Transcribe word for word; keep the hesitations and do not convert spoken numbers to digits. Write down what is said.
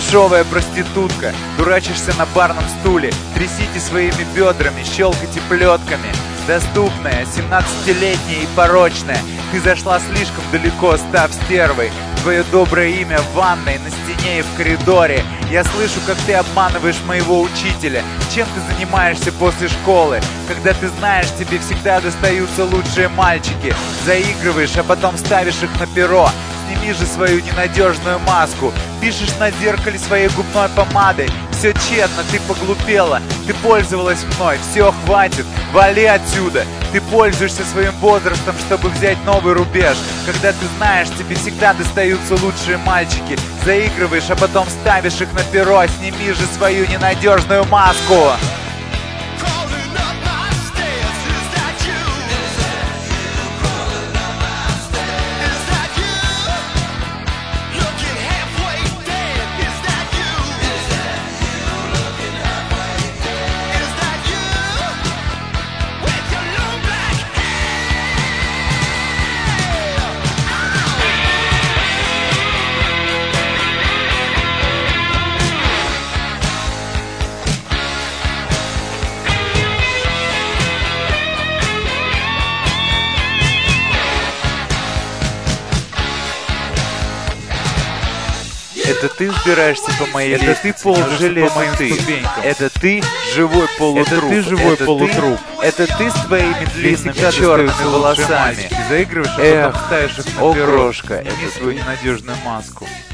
дешевая проститутка. Дурачишься на барном стуле, трясите своими бедрами, щелкайте плетками. Доступная, семнадцатилетняя и порочная, ты зашла слишком далеко, став стервой. Твое доброе имя в ванной, на стене и в коридоре. Я слышу, как ты обманываешь моего учителя. Чем ты занимаешься после школы? Когда ты знаешь, тебе всегда достаются лучшие мальчики. Заигрываешь, а потом ставишь их на перо. Сними же свою ненадежную маску. Пишешь на зеркале своей губной помадой. Все тщетно, ты поглупела. Ты пользовалась мной, все, хватит. Вали отсюда. Ты пользуешься своим возрастом, чтобы взять новый рубеж. Когда ты знаешь, тебе всегда достаются лучшие мальчики. Заигрываешь, а потом ставишь их на перо. Сними же свою ненадежную маску. Это ты взбираешься по моей Это лестнице, ты пол железных по моим ты. ступенькам. Это ты живой полутруп. Это ты живой Это полутруп. Ты, это ты с твоими длинными всегда черными достаются волосами. Заигрываешь, а Эх, потом ставишь их о, на перо. крошка, Сними это свою ты. ненадежную маску.